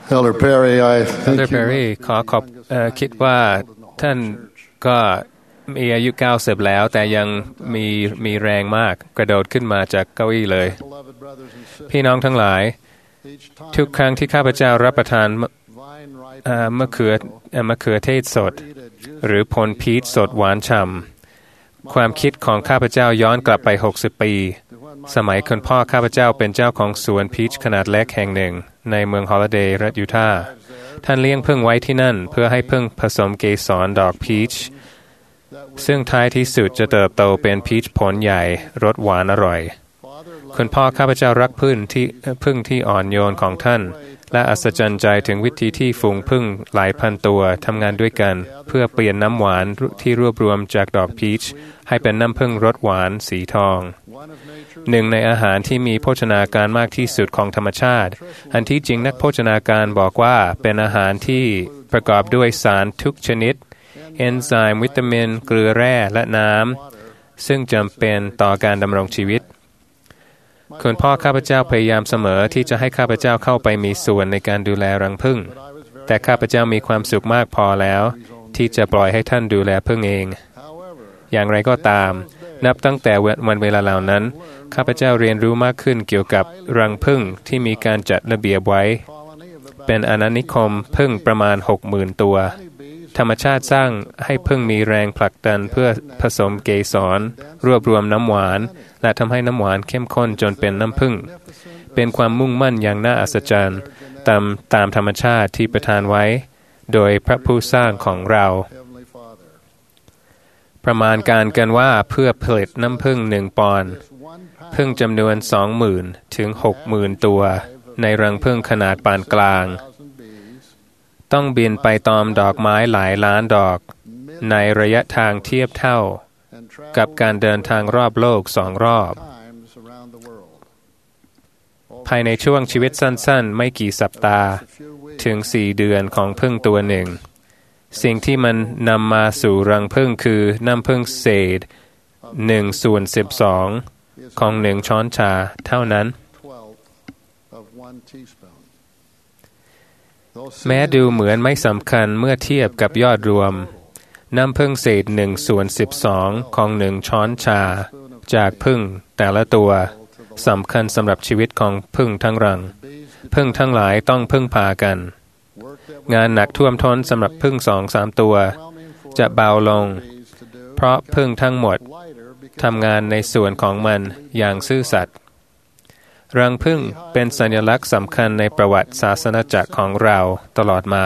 Elder Perry, I think Elder Perry คิดว่าท่านก็มีอายุ90แล้วแต่ยังมีแรงมากกระโดดขึ้นมาจากเก้าอี้เลยพี่น้องทั้งหลายทุกครั้งที่ข้าพเจ้ารับประทานมะเขือเทศสดหรือผลพีชสดหวานฉ่ำความคิดของข้าพเจ้าย้อนกลับไป60ปีสมัยคุณพ่อข้าพเจ้าเป็นเจ้าของสวนพีชขนาดเล็กแห่งหนึ่งในเมืองฮอลลิเดย์รัฐยูทาห์ท่านเลี้ยงผึ้งไว้ที่นั่นเพื่อให้ผึ้งผสมเกสรดอกพีชซึ่งท้ายที่สุดจะเติบโตเป็นพีชผลใหญ่รสหวานอร่อยคุณพ่อข้าพเจ้ารักผึ้งที่อ่อนโยนของท่านและอัศจรรย์ใจถึงวิธีที่ฝูงผึ้งหลายพันตัวทำงานด้วยกันเพื่อเปลี่ยนน้ำหวานที่รวบรวมจากดอกพีชให้เป็นน้ำผึ้งรสหวานสีทองหนึ่งในอาหารที่มีโภชนาการมากที่สุดของธรรมชาติอันที่จริงนักโภชนาการบอกว่าเป็นอาหารที่ประกอบด้วยสารทุกชนิดเอนไซม์วิตามินเกลือแร่และน้ำซึ่งจำเป็นต่อการดำรงชีวิตคุณพ่อข้าพเจ้าพยายามเสมอที่จะให้ข้าพเจ้าเข้าไปมีส่วนในการดูแลรังผึ้งแต่ข้าพเจ้ามีความสุขมากพอแล้วที่จะปล่อยให้ท่านดูแลผึ้งเองอย่างไรก็ตามนับตั้งแต่วันเวลาเหล่านั้นข้าพเจ้าเรียนรู้มากขึ้นเกี่ยวกับรังผึ้งที่มีการจัดระเบียบไว้เป็นอาณานิคมผึ้งประมาณ 60,000 ตัวธรรมชาติสร้างให้ผึ้งมีแรงผลักดันเพื่อผสมเกสรรวบรวมน้ำหวานและทำให้น้ำหวานเข้มข้นจนเป็นน้ำผึ้งเป็นความมุ่งมั่นอย่างน่าอัศจรรย์ตามธรรมชาติที่ประทานไว้โดยพระผู้สร้างของเราประมาณการกันว่าเพื่อผลิตน้ำผึ้ง1 ปอนด์ผึ้งจำนวน 20,000 ถึง 60,000 ตัวในรังผึ้งขนาดปานกลางต้องบินไปตอมดอกไม้หลายล้านดอกในระยะทางเทียบเท่ากับการเดินทางรอบโลก2 รอบภายในช่วงชีวิตสั้นๆไม่กี่สัปดาห์ถึง4 เดือนของผึ้งตัวหนึ่งสิ่งที่มันนำมาสู่รังผึ้งคือน้ำผึ้งเศษ1/12ของ1 ช้อนชาเท่านั้นแม้ดูเหมือนไม่สำคัญเมื่อเทียบกับยอดรวมน้ำผึ้งเศษ1/12ของ1 ช้อนชาจากผึ้งแต่ละตัวสำคัญสำหรับชีวิตของผึ้งทั้งรังผึ้งทั้งหลายต้องพึ่งพากันงานหนักท่วมท้นสำหรับผึ้ง 2-3 ตัวจะเบาลงเพราะผึ้งทั้งหมดทำงานในส่วนของมันอย่างซื่อสัตย์รังผึ้งเป็นสัญลักษณ์สำคัญในประวัติศาสนจักรของเราตลอดมา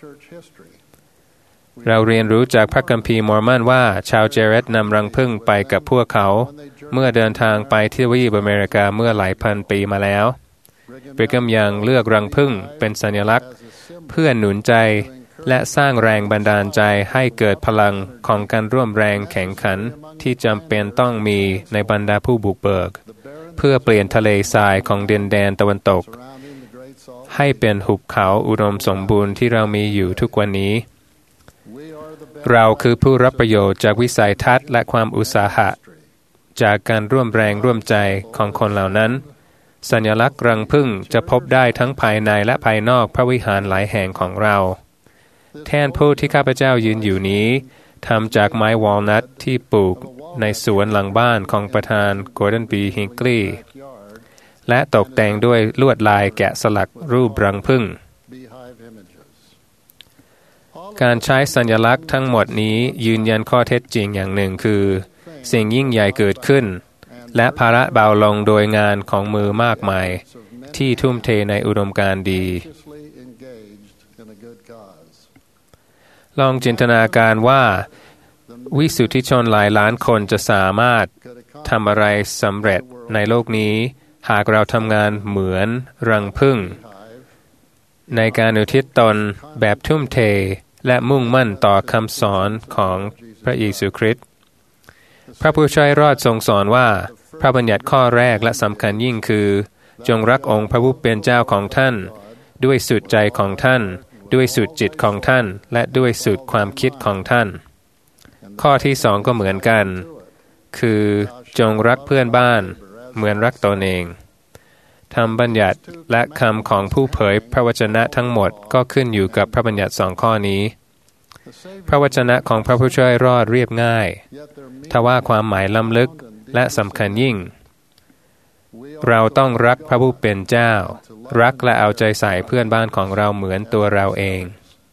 เราเรียนรู้จากพระคัมภีร์มอร์มอนว่าชาวเจเรตนำรังผึ้งไปกับพวกเขาเมื่อเดินทางไปที่ทวีปอเมริกาเมื่อหลายพันปีมาแล้วบริกรมยังเลือกรังผึ้งเป็นสัญลักษณ์เพื่อหนุนใจและสร้างแรงบันดาลใจให้เกิดพลังของการร่วมแรงแข่งขันที่จำเป็นต้องมีในบรรดาผู้บุกเบิกเพื่อเปลี่ยนทะเลทรายของดินแดนตะวันตกให้เป็นหุบเขาอุดมสมบูรณ์ที่เรามีอยู่ทุกวันนี้เราคือผู้รับประโยชน์จากวิสัยทัศน์และความอุตสาหะจากการร่วมแรงร่วมใจของคนเหล่านั้นสัญลักษณ์รังผึ้งจะพบได้ทั้งภายในและภายนอกพระวิหารหลายแห่งของเราแท่นผู้ที่ข้าพเจ้ายืนอยู่นี้ทำจากไม้วอลนัทที่ปลูกในสวนหลังบ้านของประธานโกลเด้นบีฮิงกลีย์และตกแต่งด้วยลวดลายแกะสลักรูปรังผึ้งการใช้สัญลักษณ์ทั้งหมดนี้ยืนยันข้อเท็จจริงอย่างหนึ่งคือสิ่งยิ่งใหญ่เกิดขึ้นและภาระเบาลงโดยงานของมือมากมายที่ทุ่มเทในอุดมการณ์ดีลองจินตนาการว่าวิสุทธิชนหลายล้านคนจะสามารถทำอะไรสำเร็จในโลกนี้หากเราทำงานเหมือนรังผึ้งในการอุทิศตนแบบทุ่มเทและมุ่งมั่นต่อคำสอนของพระเยซูคริสต์พระผู้ช่วยรอดทรงสอนว่าพระบัญญัติข้อแรกและสำคัญยิ่งคือจงรักองค์พระผู้เป็นเจ้าของท่านด้วยสุดใจของท่านด้วยสุดจิตของท่านและด้วยสุดความคิดของท่านข้อที่2ก็เหมือนกันคือจงรักเพื่อนบ้านเหมือนรักตนเองธรรมบัญญัติและคำของผู้เผยพระวจนะทั้งหมดก็ขึ้นอยู่กับพระบัญญัติ2 ข้อนี้พระวจนะของพระผู้ช่วยรอดเรียบง่ายทว่าความหมายล้ำลึกและสำคัญยิ่งเราต้องรักพระผู้เป็นเจ้ารักและเอาใจใส่เพื่อนบ้านของเราเหมือนตัวเราเอง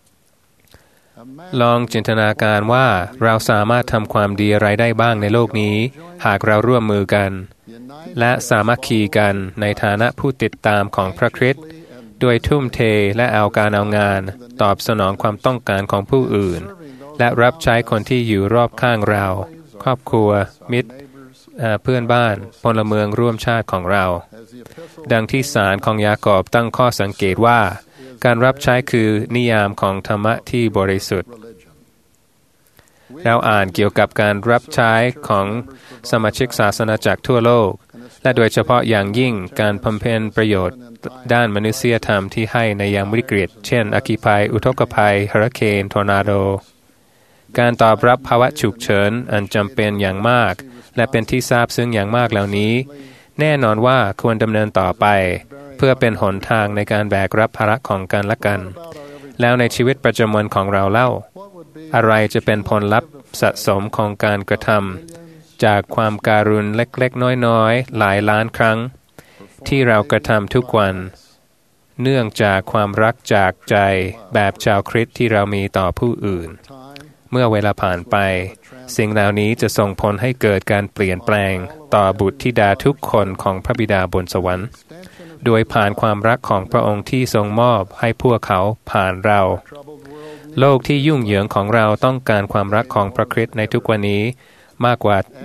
ลองจินตนาการว่าเราสามารถทำความดีอะไรได้บ้างในโลกนี้หากเราร่วมมือกันและสามัคคีกันในฐานะผู้ติดตามของพระคริสต์ด้วยทุ่มเทและเอาการเอางานตอบสนองความต้องการของผู้อื่นและรับใช้คนที่อยู่รอบข้างเราครอบครัวมิตรเพื่อนบ้านพลเมืองร่วมชาติของเราดังที่สารของยากอบตั้งข้อสังเกตว่าการรับใช้คือนิยามของธรรมะที่บริสุทธิ์เราอ่านเกี่ยวกับการรับใช้ของสมาชิกศาสนาจักรทั่วโลกและโดยเฉพาะอย่างยิ่งการบำเพ็ญประโยชน์ด้านมนุษยธรรมที่ให้ในยามวิกฤตเช่นอัคคีภัยอุทกภัยเฮอริเคนทอร์นาโดการตอบรับภาวะฉุกเฉินอันจำเป็นอย่างมากและเป็นที่ทราบซึ้งอย่างมากเหล่านี้แน่นอนว่าควรดำเนินต่อไปเพื่อเป็นหนทางในการแบกรับภาระของกันและกันแล้วในชีวิตประจำวันของเราเล่าอะไรจะเป็นผลลัพธ์สะสมของการกระทำจากความการุณเล็กๆน้อยๆหลายล้านครั้งที่เรากระทำทุกวันเนื่องจากความรักจากใจแบบชาวคริสต์ที่เรามีต่อผู้อื่นเมื่อเวลาผ่านไปสิ่งเหล่านี้จะส่งผลให้เกิดการเปลี่ยนแปลงต่อบุตรธิดาทุกคนของพระบิดาบนสวรรค์โดยผ่านความรักของพระองค์ที่ทรงมอบให้พวกเขาผ่านเราโลกที่ยุ่งเหยิงของเราต้องการความรักของพระคริสต์ในทุกวันนี้มากก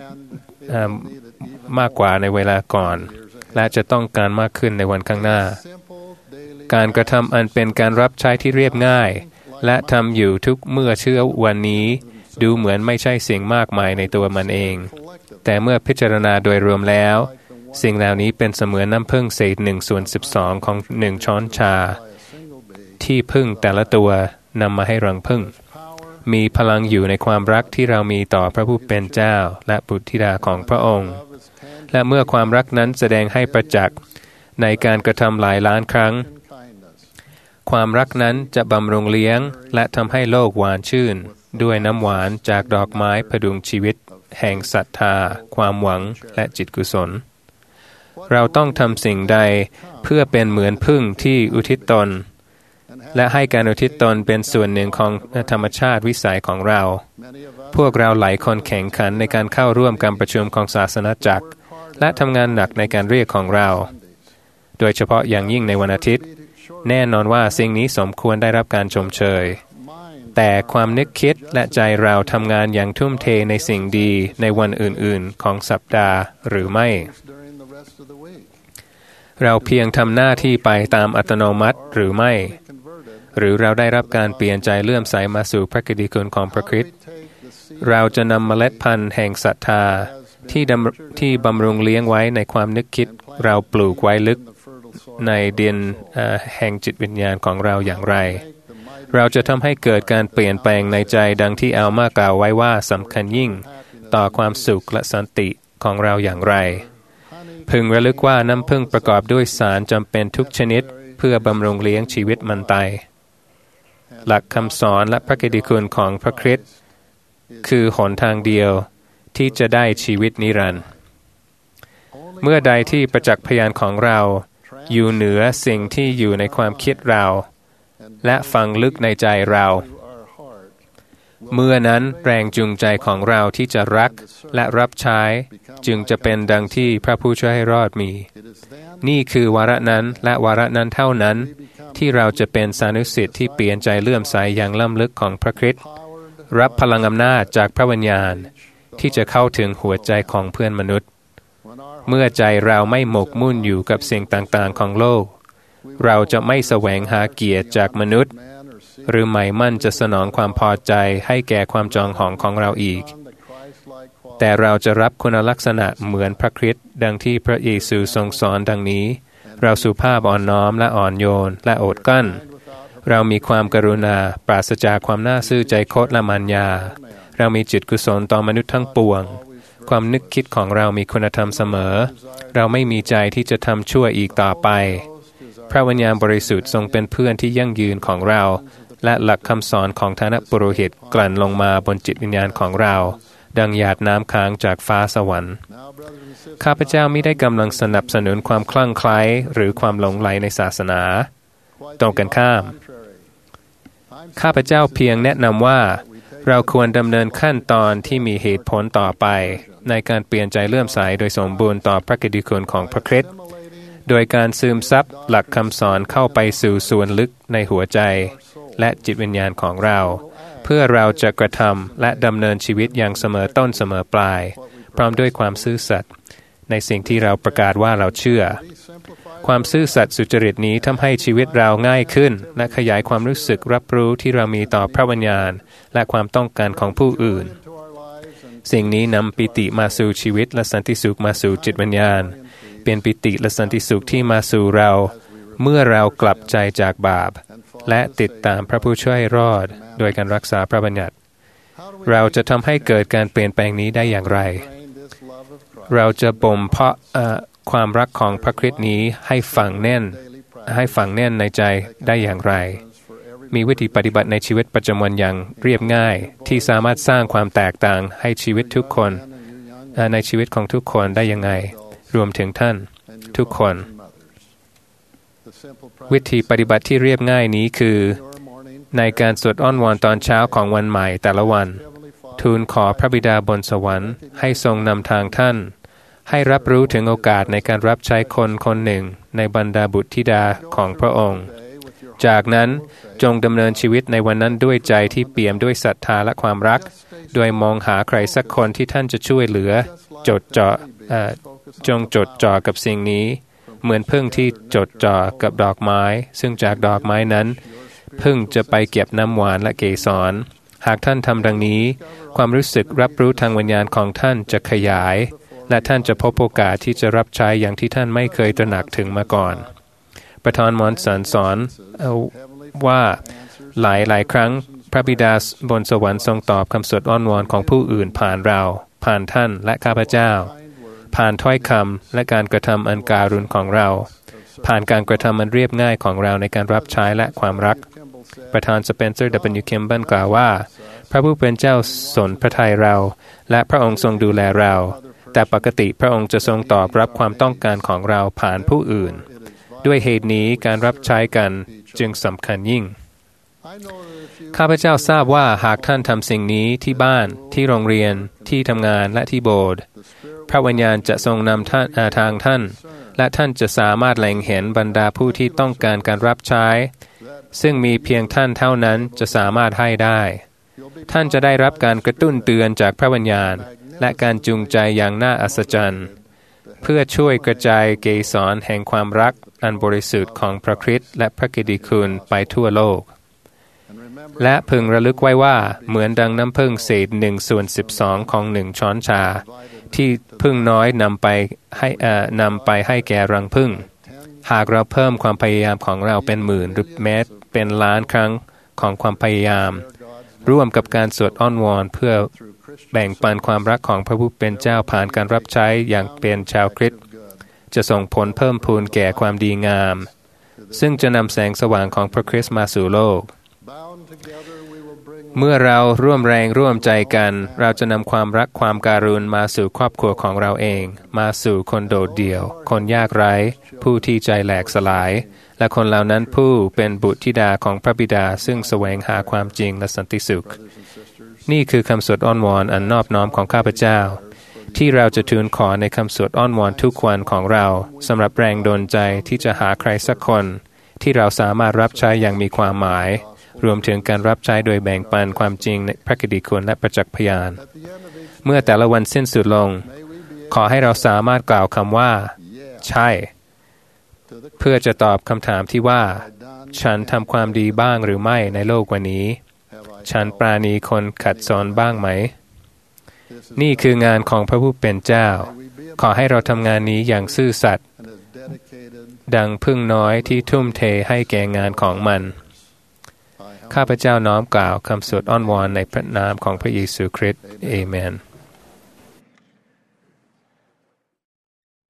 ว่าในเวลาก่อนและจะต้องการมากขึ้นในวันข้างหน้าการกระทำอันเป็นการรับใช้ที่เรียบง่ายและทำอยู่ทุกเมื่อเชื่อวันนี้ดูเหมือนไม่ใช่สิ่งมากมายในตัวมันเองแต่เมื่อพิจารณาโดยรวมแล้วสิ่งเหล่านี้เป็นเสมือนน้ำผึ้งเศษ1/12ของ1ช้อนชาที่ผึ้งแต่ละตัวนำมาให้รังผึ้งมีพลังอยู่ในความรักที่เรามีต่อพระผู้เป็นเจ้าและบุตรธิดาของพระองค์และเมื่อความรักนั้นแสดงให้ประจักษ์ในการกระทำหลายล้านครั้งความรักนั้นจะบำรุงเลี้ยงและทำให้โลกหวานชื่นด้วยน้ำหวานจากดอกไม้พดุงชีวิตแห่งศรัทธาความหวังและจิตกุศลเราต้องทำสิ่งใดเพื่อเป็นเหมือนผึ้งที่อุทิศตนและให้การอุทิศตนเป็นส่วนหนึ่งของธรรมชาติวิสัยของเราพวกเราหลายคนแข่งขันในการเข้าร่วมการประชุมของศาสนาจักรและทำงานหนักในการเรียกของเราโดยเฉพาะอย่างยิ่งในวันอาทิตย์แน่นอนว่าสิ่งนี้สมควรได้รับการชมเชยแต่ความนึกคิดและใจเราทำงานอย่างทุ่มเทในสิ่งดีในวันอื่นๆของสัปดาห์หรือไม่เราเพียงทำหน้าที่ไปตามอัตโนมัติหรือไม่หรือเราได้รับการเปลี่ยนใจเลื่อมใสมาสู่พระกิตติคุณของพระคริสต์เราจะนำเมล็ดพันธุ์แห่งศรัทธาที่บำรุงเลี้ยงไว้ในความนึกคิดเราปลูกไว้ลึกในดินแห่งจิตวิญญาณของเราอย่างไรเราจะทำให้เกิดการเปลี่ยนแปลงในใจดังที่อัลมากล่าวไว้ว่าสำคัญยิ่งต่อความสุขและสันติของเราอย่างไรพึงระลึกว่าน้ำผึ้งประกอบด้วยสารจำเป็นทุกชนิดเพื่อบำรุงเลี้ยงชีวิตมันไตหลักคำสอนและพระกิตติคุณของพระคริสต์คือหนทางเดียวที่จะได้ชีวิตนิรันดร์เมื่อใดที่ประจักษ์พยานของเราอยู่เหนือสิ่งที่อยู่ในความคิดเราและฝังลึกในใจเราเมื่อนั้นแรงจูงใจของเราที่จะรักและรับใช้จึงจะเป็นดังที่พระผู้ช่วยให้รอดมีนี่คือวาระนั้นและวาระนั้นเท่านั้นที่เราจะเป็นสานุสิทธิ์ที่เปลี่ยนใจเลื่อมใสอย่างล้ำลึกของพระคริสต์รับพลังอำนาจจากพระวิญญาณที่จะเข้าถึงหัวใจของเพื่อนมนุษย์เมื่อใจเราไม่หมกมุ่นอยู่กับสิ่งต่างๆของโลกเราจะไม่แสวงหาเกียรติจากมนุษย์หรือหมายมั่นจะสนองความพอใจให้แก่ความจองหองของเราอีกแต่เราจะรับคุณลักษณะเหมือนพระคริสต์ดังที่พระเยซูทรงสอนดังนี้เราสุภาพอ่อนน้อมและอ่อนโยนและอดกลั้นเรามีความกรุณาปราศจากความน่าซื่อใจคดและมารยาเรามีจิตกุศลต่อมนุษย์ทั้งปวงความนึกคิดของเรามีคุณธรรมเสมอเราไม่มีใจที่จะทำชั่วอีกต่อไปพระวิญญาณบริสุทธิ์ทรงเป็นเพื่อนที่ยั่งยืนของเราและหลักคำสอนของท่านปุโรหิตกลั่นลงมาบนจิตวิญญาณของเราดังหยาดน้ำค้างจากฟ้าสวรรค์ข้าพเจ้าไม่ได้กำลังสนับสนุนความคลั่งไคล้หรือความหลงไหลในศาสนาตรงกันข้ามข้าพเจ้าเพียงแนะนำว่าเราควรดำเนินขั้นตอนที่มีเหตุผลต่อไปในการเปลี่ยนใจเลื่อมใสโดยสมบูรณ์ต่อพระกิตติคุณของพระคริสต์โดยการซึมซับหลักคำสอนเข้าไปสู่ส่วนลึกในหัวใจและจิตวิญญาณของเราเพื่อเราจะกระทำและดำเนินชีวิตอย่างเสมอต้นเสมอปลายพร้อมด้วยความซื่อสัตย์ในสิ่งที่เราประกาศว่าเราเชื่อความซื่อสัตย์สุจริตนี้ทำให้ชีวิตเราง่ายขึ้นและขยายความรู้สึกรับรู้ที่เรามีต่อพระวิญญาณและความต้องการของผู้อื่นสิ่งนี้นำปิติมาสู่ชีวิตและสันติสุขมาสู่จิตวิญญาณเป็นปิติและสันติสุขที่มาสู่เราเมื่อเรากลับใจจากบาปและติดตามพระผู้ช่วยรอดโดยการรักษาพระบัญญัติเราจะทำให้เกิดการเปลี่ยนแปลงนี้ได้อย่างไรเราจะบ่มเพาะความรักของพระคริสต์นี้ให้ฝังแน่นในใจได้อย่างไรมีวิธีปฏิบัติในชีวิตประจำวันอย่างเรียบง่ายที่สามารถสร้างความแตกต่างให้ชีวิตทุกคนในชีวิตของทุกคนได้ยังไงรวมถึงท่านทุกคนวิธีปฏิบัติที่เรียบง่ายนี้คือในการสวดอ้อนวอนตอนเช้าของวันใหม่แต่ละวันทูลขอพระบิดาบนสวรรค์ให้ทรงนำทางท่านให้รับรู้ถึงโอกาสในการรับใช้คนคนหนึ่งในบรรดาบุตรธิดาของพระองค์จากนั้นจงดำเนินชีวิตในวันนั้นด้วยใจที่เปี่ยมด้วยศรัทธาและความรักโดยมองหาใครสักคนที่ท่านจะช่วยเหลือจงจดจ่อกับสิ่งนี้เหมือนพึ่งที่จดจ่อกับดอกไม้ซึ่งจากดอกไม้นั้นพึ่งจะไปเก็บน้ำหวานและเกสรหากท่านทำดังนี้ความรู้สึกรับรู้ทางวิญญาณของท่านจะขยายและท่านจะพบโอกาสที่จะรับใช้อย่างที่ท่านไม่เคยตระหนักถึงมาก่อนประธานมอนสันสอนว่าหลายครั้งพระบิดาบนสวรรค์ทรงตอบคำสวดอ้อนวอนของผู้อื่นผ่านเราผ่านท่านและข้าพเจ้าผ่านถ้อยคำและการกระทำอันการุณของเราผ่านการกระทำอันเรียบง่ายของเราในการรับใช้และความรักประธานสเปนเซอร์ W. Kimball กล่าวว่าพระผู้เป็นเจ้าสนพระทัยเราและพระองค์ทรงดูแลเราแต่ปกติพระองค์จะทรงตอบรับความต้องการของเราผ่านผู้อื่นด้วยเหตุนี้การรับใช้กันจึงสำคัญยิ่งข้าพเจ้าทราบว่าหากท่านทำสิ่งนี้ที่บ้านที่โรงเรียนที่ทำงานและที่โบสถ์พระวิญญาณจะทรงนำท่านทางท่านและท่านจะสามารถเล็งเห็นบรรดาผู้ที่ต้องการการรับใช้ซึ่งมีเพียงท่านเท่านั้นจะสามารถให้ได้ท่านจะได้รับการกระตุ้นเตือนจากพระวิญญาณและการจูงใจอย่างน่าอัศจรรย์เพื่อช่วยกระจายเกสรแห่งความรักอันบริสุทธิ์ของพระคริสต์และพระกิตติคุณไปทั่วโลกและพึงระลึกไว้ว่าเหมือนดังน้ำผึ้งเศษ1/12ของ1ช้อนชาที่ผึ้งน้อยนำไปให้แก่รังผึ้งหากเราเพิ่มความพยายามของเราเป็นหมื่นหรือแม้เป็นล้านครั้งของความพยายามร่วมกับการสวดอ้อนวอนเพื่อแบ่งปันความรักของพระผู้เป็นเจ้าผ่านการรับใช้อย่างเป็นชาวคริสต์จะส่งผลเพิ่มพูนแก่ความดีงามซึ่งจะนำแสงสว่างของพระคริสต์มาสู่โลกเมื่อเราร่วมแรงร่วมใจกันเราจะนำความรักความการุณมาสู่ครอบครัวของเราเองมาสู่คนโดดเดี่ยวคนยากไร้ผู้ที่ใจแหลกสลายและคนเหล่านั้นผู้เป็นบุตรธิดาของพระบิดาซึ่งแสวงหาความจริงและสันติสุขนี่คือคำสวดอ้อนวอนอันนอบน้อมของข้าพเจ้าที่เราจะทูลขอในคำสวดอ้อนวอนทุกวันของเราสำหรับแรงดลใจที่จะหาใครสักคนที่เราสามารถรับใช้อย่างมีความหมายรวมถึงการรับใช้โดยแบ่งปันความจริงในพระกิตติคุณและประจักษ์พยานเมื่อแต่ละวันสิ้นสุดลงขอให้เราสามารถกล่าวคำว่าใช่เพื่อจะตอบคำถามที่ว่าฉันทำความดีบ้างหรือไม่ในโลกวันนี้ฉันปราณีคนขัดสนบ้างไหมนี่คืองานของพระผู้เป็นเจ้าขอให้เราทำงานนี้อย่างซื่อสัตย์ดังพึ่งน้อยที่ทุ่มเทให้แก่งานของมันข้าพเจ้าน้อมกล่าวคำสวดอ้อนวอนในพระนามของพระเยซูคริสต์เอเมน